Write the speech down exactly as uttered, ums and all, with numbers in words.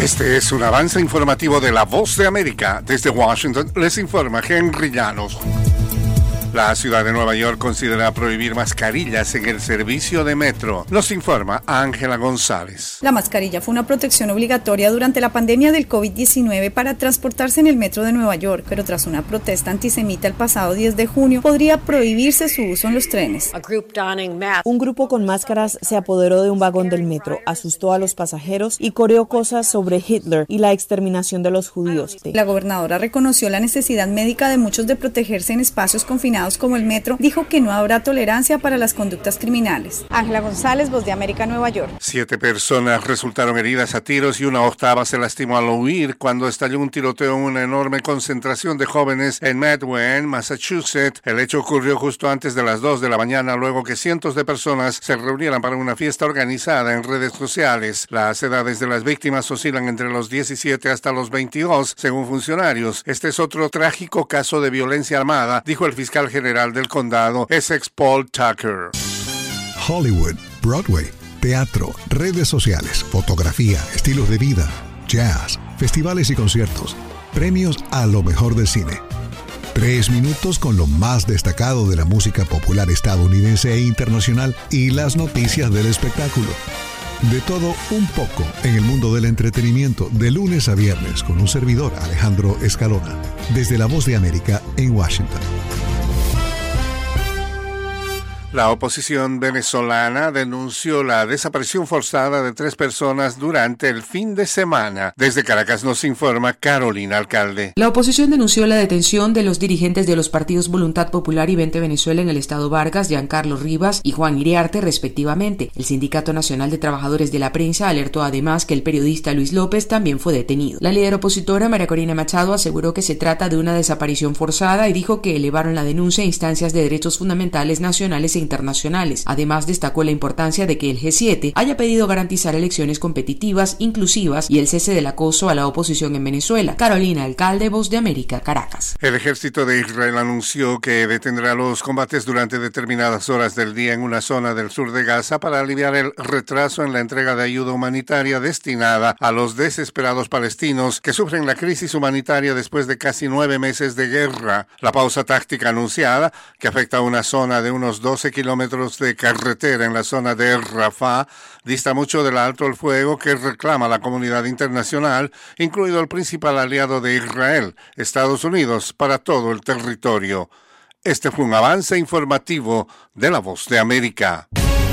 Este es un avance informativo de La Voz de América. Desde Washington les informa Henry Llanos. La ciudad de Nueva York considera prohibir mascarillas en el servicio de metro. Nos informa Ángela González. La mascarilla fue una protección obligatoria durante la pandemia del COVID diecinueve para transportarse en el metro de Nueva York, pero tras una protesta antisemita el pasado diez de junio, podría prohibirse su uso en los trenes. Un grupo con máscaras se apoderó de un vagón del metro, asustó a los pasajeros y coreó cosas sobre Hitler y la exterminación de los judíos. La gobernadora reconoció la necesidad médica de muchos de protegerse en espacios confinados como el metro, dijo que no habrá tolerancia para las conductas criminales. Ángela González, Voz de América, Nueva York. Siete personas resultaron heridas a tiros y una octava se lastimó al huir cuando estalló un tiroteo en una enorme concentración de jóvenes en Medway, Massachusetts. El hecho ocurrió justo antes de las dos de la mañana, luego que cientos de personas se reunieran para una fiesta organizada en redes sociales. Las edades de las víctimas oscilan entre los diecisiete hasta los veintidós, según funcionarios. Este es otro trágico caso de violencia armada, dijo el fiscal general del condado, Essex Paul Tucker. Hollywood, Broadway, teatro, redes sociales, fotografía, estilos de vida, jazz, festivales y conciertos, premios a lo mejor del cine. Tres minutos con lo más destacado de la música popular estadounidense e internacional y las noticias del espectáculo. De todo un poco en el mundo del entretenimiento, de lunes a viernes, con un servidor, Alejandro Escalona, desde La Voz de América en Washington. La oposición venezolana denunció la desaparición forzada de tres personas durante el fin de semana. Desde Caracas nos informa Carolina Alcalde. La oposición denunció la detención de los dirigentes de los partidos Voluntad Popular y Vente Venezuela en el estado Vargas, Giancarlo Rivas y Juan Iriarte, respectivamente. El Sindicato Nacional de Trabajadores de la Prensa alertó además que el periodista Luis López también fue detenido. La líder opositora María Corina Machado aseguró que se trata de una desaparición forzada y dijo que elevaron la denuncia a instancias de derechos fundamentales nacionales e internacionales. Además, destacó la importancia de que el G siete haya pedido garantizar elecciones competitivas, inclusivas y el cese del acoso a la oposición en Venezuela. Carolina Alcalde, Voz de América, Caracas. El ejército de Israel anunció que detendrá los combates durante determinadas horas del día en una zona del sur de Gaza para aliviar el retraso en la entrega de ayuda humanitaria destinada a los desesperados palestinos que sufren la crisis humanitaria después de casi nueve meses de guerra. La pausa táctica anunciada, que afecta a una zona de unos doce kilómetros de carretera en la zona de Rafah, dista mucho del alto el fuego que reclama la comunidad internacional, incluido el principal aliado de Israel, Estados Unidos, para todo el territorio. Este fue un avance informativo de La Voz de América.